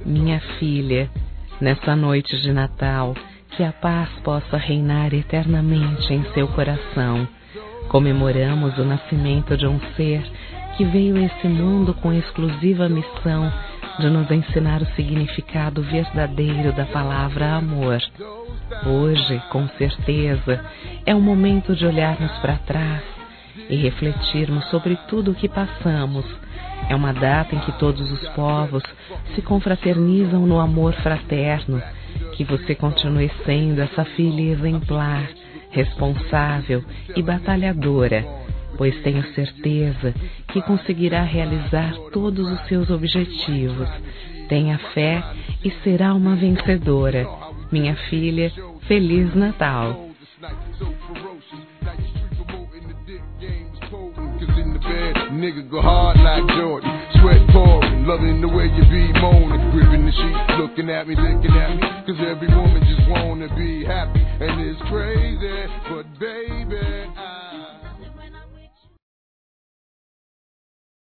Minha filha, nessa noite de Natal, que a paz possa reinar eternamente em seu coração. Comemoramos o nascimento de um ser que veio a esse mundo com a exclusiva missão de nos ensinar o significado verdadeiro da palavra amor. Hoje, com certeza, é um momento de olharmos para trás e refletirmos sobre tudo o que passamos. É uma data em que todos os povos se confraternizam no amor fraterno. Que você continue sendo essa filha exemplar, responsável e batalhadora, pois tenho certeza que conseguirá realizar todos os seus objetivos. Tenha fé e será uma vencedora. Minha filha, Feliz Natal! Nigga go hard like Jordan, sweat pouring, loving the way you be moaning, gripping the sheets, looking at me, cause every woman just wanna be happy, and it's crazy, but baby